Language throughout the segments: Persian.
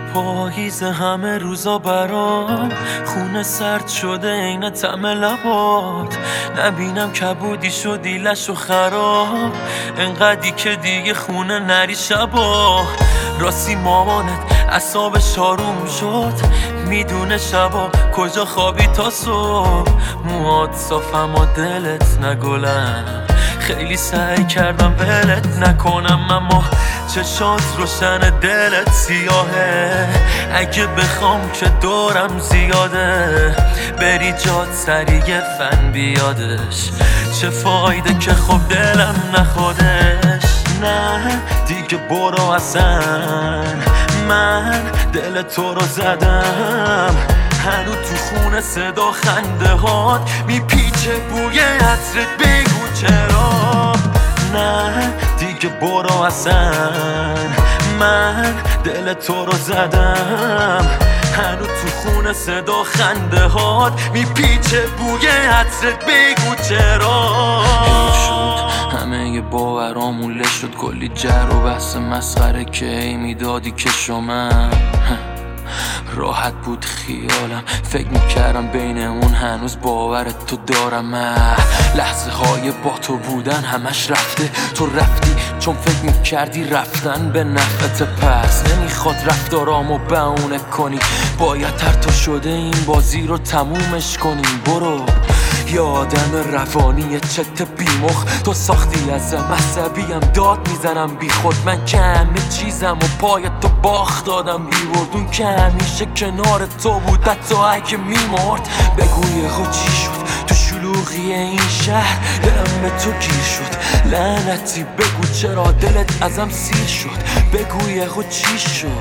پاییز همه روزا برام خونه سرد شده عین طعم لبات. نبینم کبودی شدی لش و خراب، انقدی که دیگه خونه نری شبا. راستی مامانت اعصابش آروم شد، میدونه شبا کجا خوابی تا صبح. موهات صافم و دلت نگلم، خیلی سعی کردم ولت نکنم اما چشات روشن دلت سیاهه. اگه بخوام که دورم زیاده، بری جات سریع فن بیادش. چه فایده که خب دلم نخودش. نه دیگه برو اصلا، من دل تو رو زدم. هنو تو خونه صدا خنده هات میپیچه بوی عطرت، بگو چرا. نه دیگه برو اصلا، من دل تو رو زدم. هنو تو خونه صدا خنده هات میپیچه بوی عطرت، بگو چرا. همه یه باورامون لش شد، کلی جر و بحث مسخره که ای میدادی که شما راحت بود خیالم. فکر میکردم بینمون هنوز باورت تو دارم. لحظه های با تو بودن همش رفته، تو رفتی چون فکر میکردی رفتن به نفعت. پس نمیخواد رفتارامو بهونه کنی، باید هر تو شده این بازی رو تمومش کنیم. برو یه آدم روانی چت بیمخ، تو ساختی ازم عصبیم داد میزنم بی خود. من که همه چیزم و پای تو باخت دادم بیوردون که همیشه کنار تو بود حتی اگه میمرد. بگو یهو چی شد تو شلوغی این شهر، دلم به تو گیر شد لعنتی. بگو چرا دلت ازم سیر شد، بگو یهو چی شد،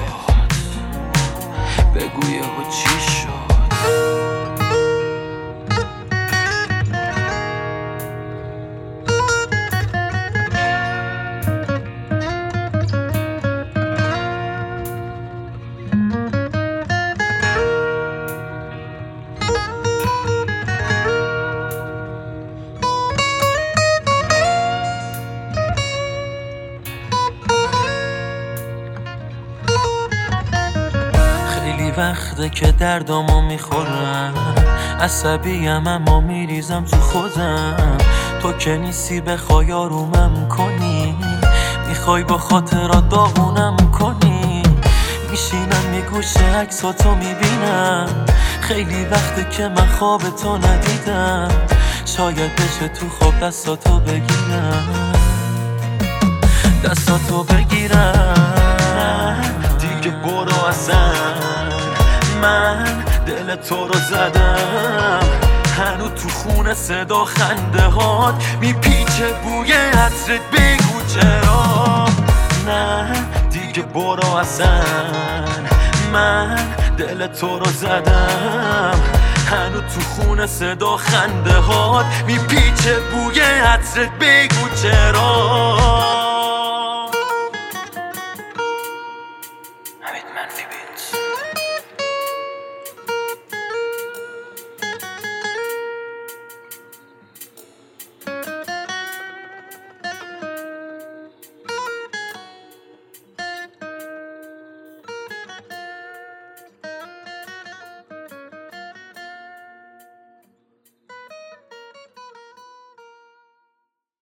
بگو یهو چی شد. خیلی وقته که دردامو میخورم، عصبیم اما میریزم تو خودم. تو که نیستی بخوای آرومم کنی، میخوای با خاطرات داغونم کنی. میشینم یه گوشه عکساتو میبینم، خیلی وقته که من خواب تو ندیدم. شاید بشه تو خواب دستاتو بگیرم، دستاتو بگیرم. دیگه برو اصلا، من دل تو رو زدم. هنو تو خونه صدا خنده هات میپیچه بوی عطرت، بگو چرا. نه دیگه برو اصلا، من دل تو رو زدم. هنو تو خونه صدا خنده هات میپیچه بوی عطرت، بگو چرا.